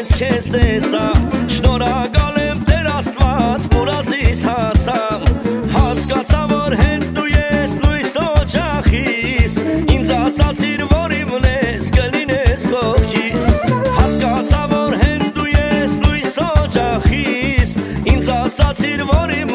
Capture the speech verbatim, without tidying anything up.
ես քեզ տեսա Շնորհակալ եմ Տեր Աստված որ ազիս հասա Հասկացա որ հենց դու ես լույս օջախիս Ինձ ասացիր որ իմն ես կլինես կողքիս Հասկացա որ հենց դու ես լույս օջախիս Ինձ ասացիր որ իմ